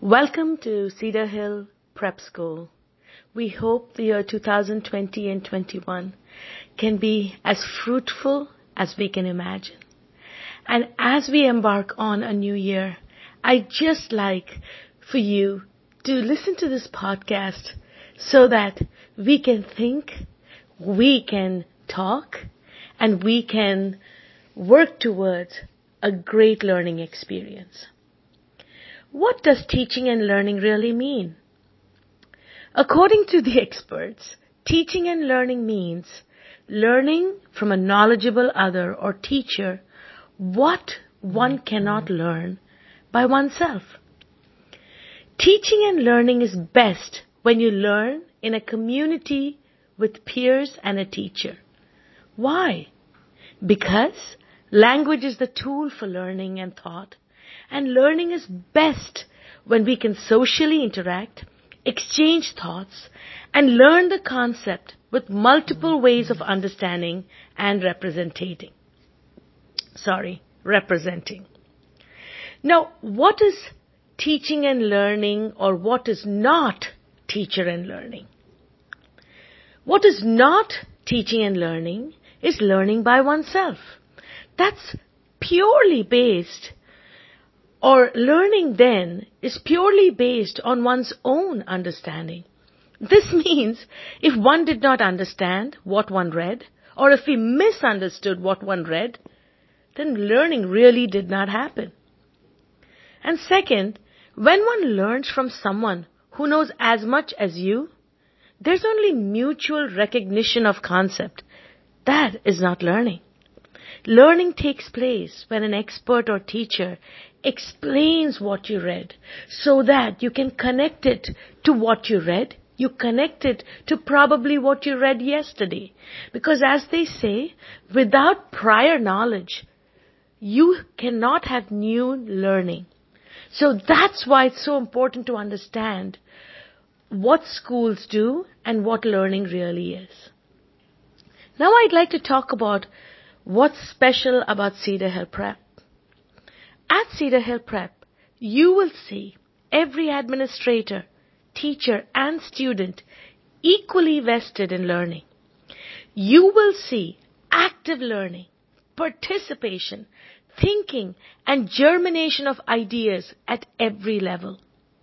Welcome to Cedar Hill Prep School. We hope the year 2020 and 21 can be as fruitful as we can imagine. And as we embark on a new year, I'd just like for you to listen to this podcast so that we can think, we can talk, and we can work towards a great learning experience. What does teaching and learning really mean? According to the experts, teaching and learning means learning from a knowledgeable other or teacher what one cannot learn by oneself. Teaching and learning is best when you learn in a community with peers and a teacher. Why? Because language is the tool for learning and thought. And learning is best when we can socially interact, exchange thoughts, and learn the concept with multiple ways of understanding and representing. Now, what is teaching and learning, or what is not teacher and learning? What is not teaching and learning is learning by oneself. That's purely based Or learning then is purely based on one's own understanding. This means if one did not understand what one read, or if we misunderstood what one read, then learning really did not happen. And second, when one learns from someone who knows as much as you, there's only mutual recognition of concept. That is not learning. Learning takes place when an expert or teacher explains what you read so that you can connect it to what you read. You connect it to probably what you read yesterday. Because as they say, without prior knowledge, you cannot have new learning. So that's why it's so important to understand what schools do and what learning really is. Now I'd like to talk about what's special about Cedar Hill Prep. At Cedar Hill Prep, you will see every administrator, teacher, and student equally vested in learning. You will see active learning, participation, thinking, and germination of ideas at every level.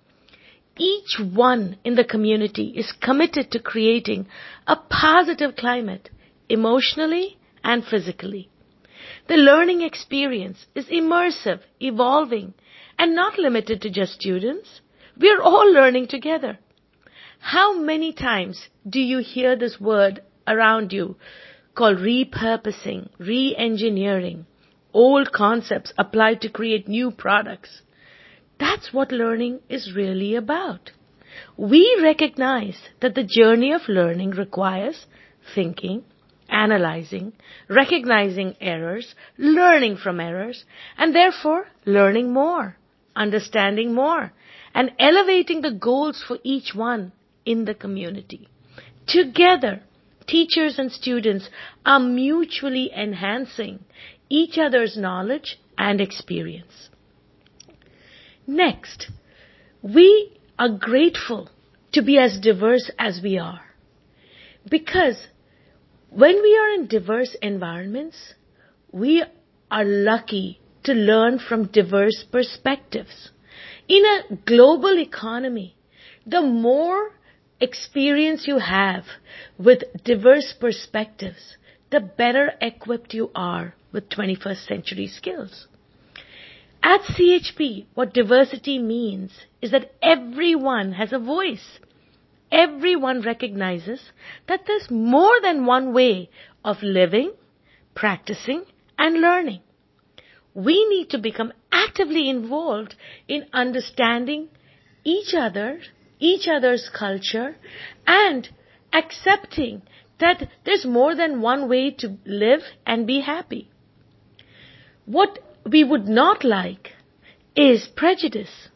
Each one in the community is committed to creating a positive climate, emotionally and physically. The learning experience is immersive, evolving, and not limited to just students. We are all learning together. How many times do you hear this word around you called repurposing, re-engineering, old concepts applied to create new products? That's what learning is really about. We recognize that the journey of learning requires thinking, analyzing, recognizing errors, learning from errors, and therefore learning more, understanding more, and elevating the goals for each one in the community. Together, teachers and students are mutually enhancing each other's knowledge and experience. Next, we are grateful to be as diverse as we are, because when we are in diverse environments, we are lucky to learn from diverse perspectives. In a global economy, the more experience you have with diverse perspectives, the better equipped you are with 21st century skills. At CHP, what diversity means is that everyone has a voice. Everyone recognizes that there's more than one way of living, practicing, and learning. We need to become actively involved in understanding each other's culture, and accepting that there's more than one way to live and be happy. What we would not like is prejudice.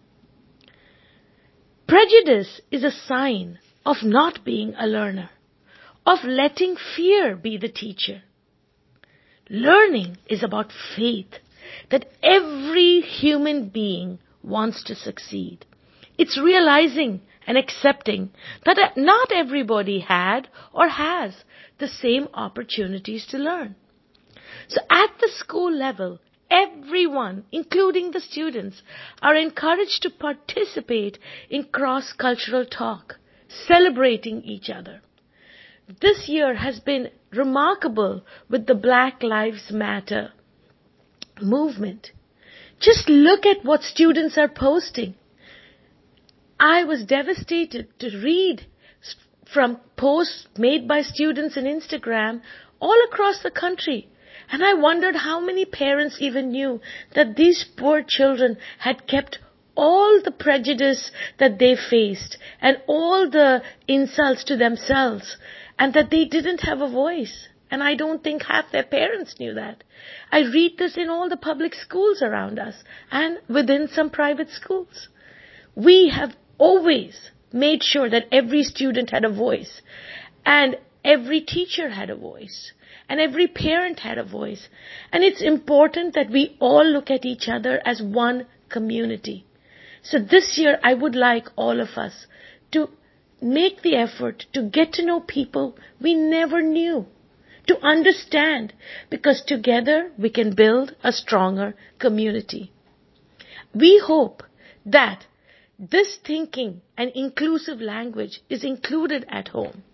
Prejudice is a sign of not being a learner, of letting fear be the teacher. Learning is about faith that every human being wants to succeed. It's realizing and accepting that not everybody had or has the same opportunities to learn. So at the school level, everyone, including the students, are encouraged to participate in cross-cultural talk, celebrating each other. This year has been remarkable with the Black Lives Matter movement. Just look at what students are posting. I was devastated to read from posts made by students on Instagram all across the country. And I wondered how many parents even knew that these poor children had kept all the prejudice that they faced and all the insults to themselves, and that they didn't have a voice. And I don't think half their parents knew that. I read this in all the public schools around us and within some private schools. We have always made sure that every student had a voice, and every teacher had a voice, and every parent had a voice. And it's important that we all look at each other as one community. So this year, I would like all of us to make the effort to get to know people we never knew, to understand, because together we can build a stronger community. We hope that this thinking and inclusive language is included at home.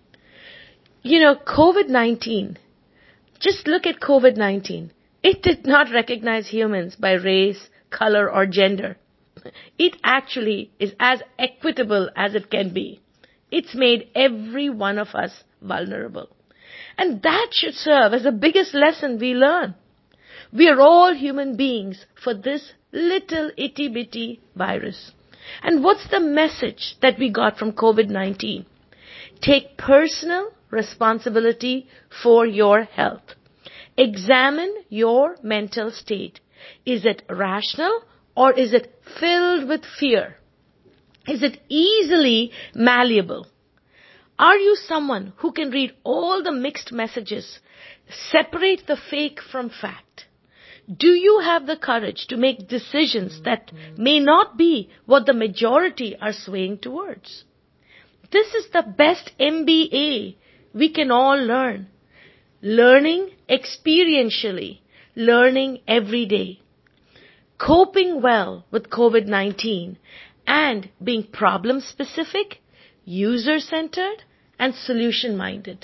COVID-19, just look at COVID-19. It did not recognize humans by race, color, or gender. It actually is as equitable as it can be. It's made every one of us vulnerable. And that should serve as the biggest lesson we learn. We are all human beings for this little itty-bitty virus. And what's the message that we got from COVID-19? Take personal responsibility for your health. Examine your mental state. Is it rational or is it filled with fear? Is it easily malleable? Are you someone who can read all the mixed messages, separate the fake from fact? Do you have the courage to make decisions that may not be what the majority are swaying towards? This is the best MBA we can all learn. Learning experientially, learning every day. Coping well with COVID-19 and being problem-specific, user-centered, and solution-minded.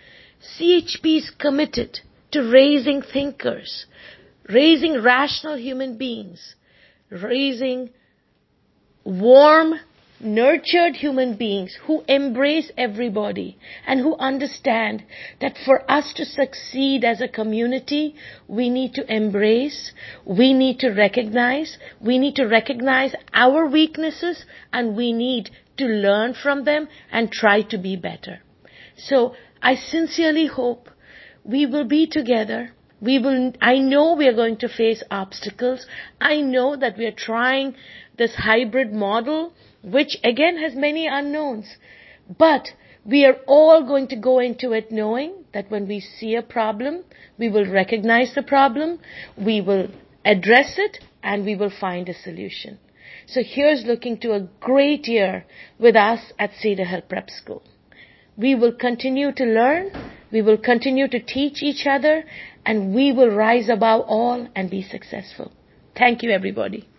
CHP is committed to raising thinkers, raising rational human beings, raising warm, nurtured human beings who embrace everybody and who understand that for us to succeed as a community, we need to embrace, we need to recognize our weaknesses, and we need to learn from them and try to be better. So I sincerely hope we will be together. I know we are going to face obstacles. I know that we are trying this hybrid model, which again has many unknowns. But we are all going to go into it knowing that when we see a problem, we will recognize the problem, we will address it, and we will find a solution. So here's looking to a great year with us at Cedar Hill Prep School. We will continue to learn, we will continue to teach each other, and we will rise above all and be successful. Thank you, everybody.